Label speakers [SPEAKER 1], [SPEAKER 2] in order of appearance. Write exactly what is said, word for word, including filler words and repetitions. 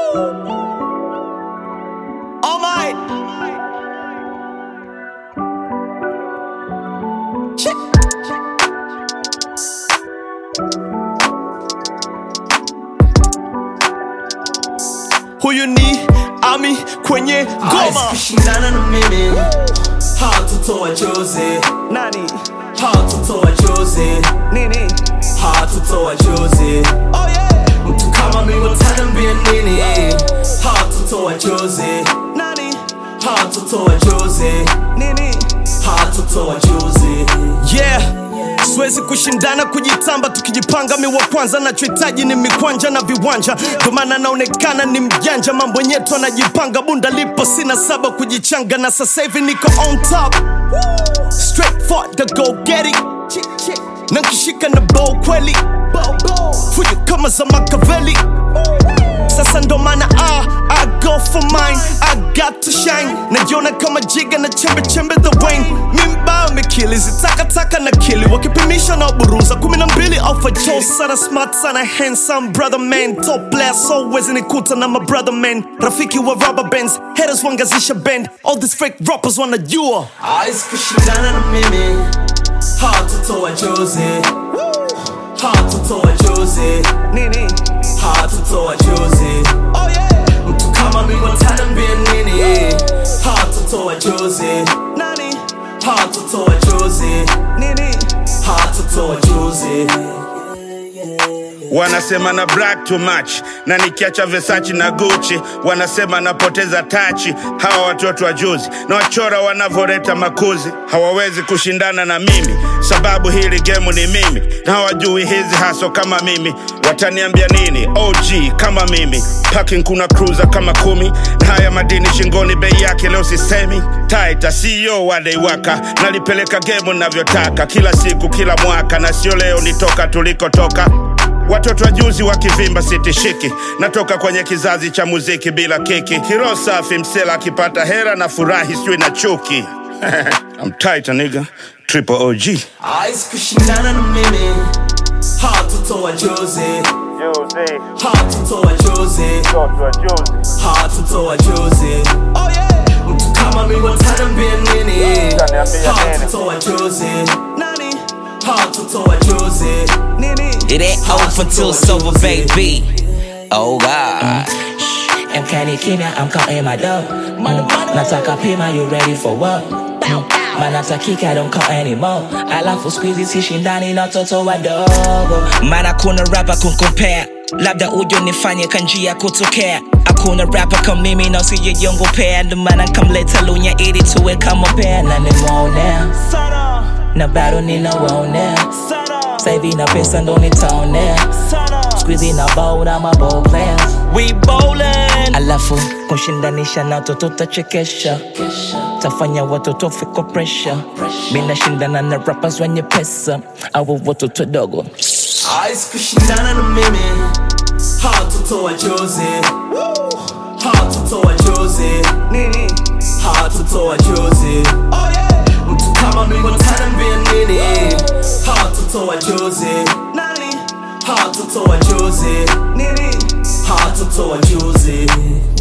[SPEAKER 1] All might. Check. Huyu ni Ami kwenye goma.
[SPEAKER 2] Kushindana na mimi hatutoa chozi.
[SPEAKER 1] Nani?
[SPEAKER 2] Hatutoa chozi.
[SPEAKER 1] Nini?
[SPEAKER 2] Hatutoa chozi.
[SPEAKER 1] Oh yeah.
[SPEAKER 2] Mtu kama mimi utaniambia nini? Hatutoa chozi.
[SPEAKER 1] Nani?
[SPEAKER 2] Hatutoa chozi.
[SPEAKER 1] Nini?
[SPEAKER 2] Hatutoa chozi.
[SPEAKER 1] Yeah. Siwezi kushindana kujitamba, tukijipanga mi wa kwanza. Nachohitaji ni mikwanja na viwanja, ndo maana naonekana ni mjanja. Mambo nyetu anajipanga, bunda lipo sina saba kujichanga. Na sasa hivi niko on top, straight for the go get it. Na nkishika na bow kweli, fujo kama za Machiavelli. Sasa ndo maana I, I go for mine, I got to shine. Najiona kama jiga na chembe chembe the wine. Mimba mikili zitaka taka na kili, wakipimisha na buruza kumi na mbili alpha Joe. Sana smart sana handsome brother man, top player so wezi nikuta na my brother man. Rafiki wa rubber bands, haters wangazisha band. All these fake rappers wanajua
[SPEAKER 2] Ice kushindana na mimi hatutoa chozi. Hatutoa chozi.
[SPEAKER 1] nini.
[SPEAKER 2] Hatutoa chozi.
[SPEAKER 1] Oh yeah.
[SPEAKER 2] Mtu kama mimi utaniambia nini? Hatutoa chozi.
[SPEAKER 1] Nani?
[SPEAKER 2] Hatutoa chozi.
[SPEAKER 1] Nini?
[SPEAKER 2] Hatutoa chozi.
[SPEAKER 3] Wanasema na brag too much, na nikiacha Versace na Gucci wanasema napoteza tachi. Hawa watoto wa juzi na wachora wanavoreta makuzi hawawezi kushindana na mimi, sababu hili game ni mimi na hawajui hizi haso kama mimi. Wataniambia nini? O G kama mimi, parking kuna cruiser kama kumi, na haya madini shingoni bei yake leo sisemi. Taita C E O wadeiwaka, nalipeleka game navyotaka kila siku kila mwaka, na sio leo nitoka tulikotoka. Watoto wa juzi wakivimba sitishiki, natoka kwenye kizazi cha muziki bila kiki. Hero safi msela akipata hera na furahi sio na chuki. I'm tight nigga, triple O G.
[SPEAKER 2] Ice kushindana na mimi hatutoa chozi. Hatutoa chozi. Hatutoa chozi.
[SPEAKER 1] Oh yeah.
[SPEAKER 2] Mtu kama mimi utaniambia nini? Hatutoa chozi.
[SPEAKER 1] Nani?
[SPEAKER 2] Hatutoa chozi.
[SPEAKER 1] Nini?
[SPEAKER 4] It ain't over until it's over, baby. Oh God.
[SPEAKER 5] M K Kimya, I'm counting my dough. Nataka pima, you ready for what? Man natakika, don't call anymore. Alafu squeezy sishindani na toto wadogo.
[SPEAKER 4] Man hakuna rapper kuncompare, labda ujo nifanye kanjia kutokea. Hakuna rapper kama mimi na usijiyongopea, ndo maana nikamleta Lunya ili tuwe kama pair.
[SPEAKER 5] Na nimeonea na bado ninawaonea, saivi na pesa ndo nitaonea. Squeezy na bow na my ball players,
[SPEAKER 4] we bowling.
[SPEAKER 5] alafu kushindanisha na toto tachekesha, tafanya watoto fiko pressure. Mina shindana na rappers wenye pesa, au watoto dogo.
[SPEAKER 2] Ice kushindana na mimi hatutoa chozi. Hatutoa chozi.
[SPEAKER 1] Nini?
[SPEAKER 2] Hatutoa chozi.
[SPEAKER 1] Oh yeah.
[SPEAKER 2] Mtu kama mimi utaniambia nini? Hatutoa chozi.
[SPEAKER 1] Nani?
[SPEAKER 2] Hatutoa chozi.
[SPEAKER 1] Nini?
[SPEAKER 2] Hatutoa chozi.